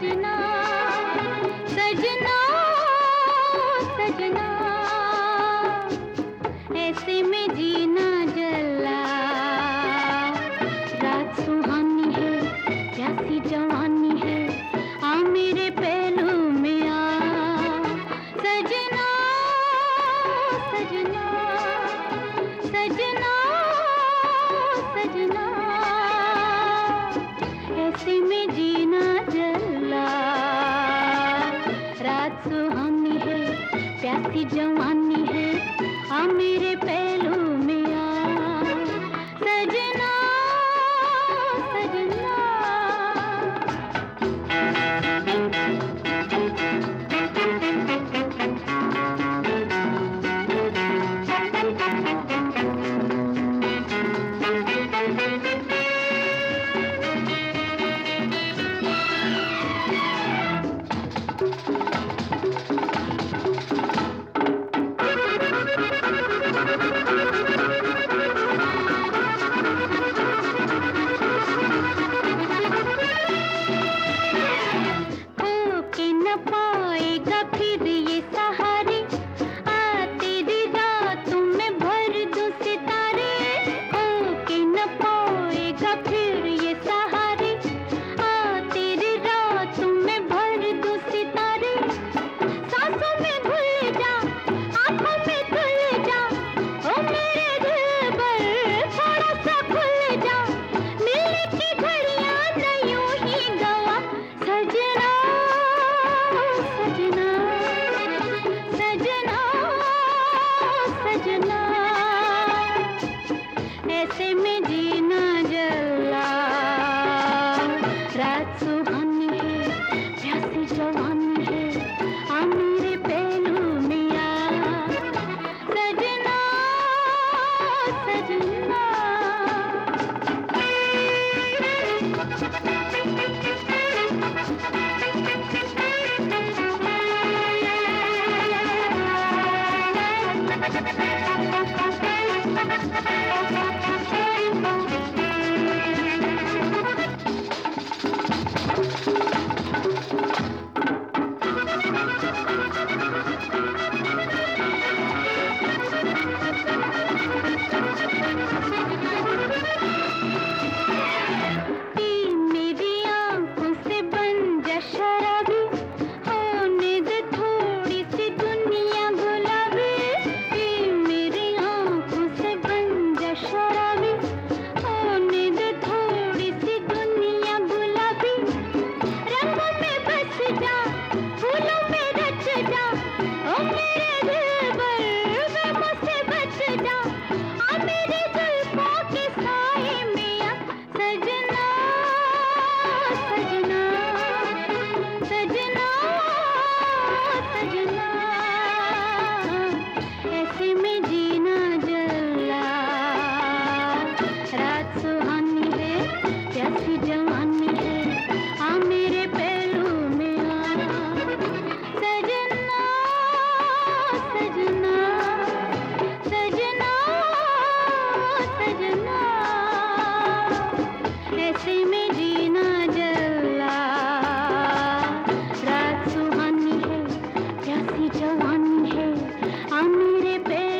सजना सजना सजना, ऐसे में जीना जला। रात सुहानी है, प्यासी जवानी है, आ मेरे पहलू में आ। सजना सजना सजना सजना, ऐसे में जीना जला। रात सुहानी है, प्यासी जवानी है, आ मेरे पहलू में आ। सजना सजना। पाएगा फिर ये सहारे, आ तेरी रातों में भर दूं सितारे। होके न पाएगा फिर ये सहारे, आ तेरी रातों में भर दूं सितारे। सांसों में घुल जा, आंखों में खुल जा, ओ मेरे दिल पर थोड़ा सा खुल जा। मिलने की घड़ियां न यूं ही गवा। सजना सजना सजना सजना, ऐसे में जीना जला। रात सुहानी है, प्यासी जवानी है, आ मेरे पहलू में आ। सजना सजना। जवानी है, आ मेरे पहलू में आ। सजना सजना सजना सजना, ऐसे में जीना जला। रात सुहानी है, प्यासी जवानी है, आ मेरे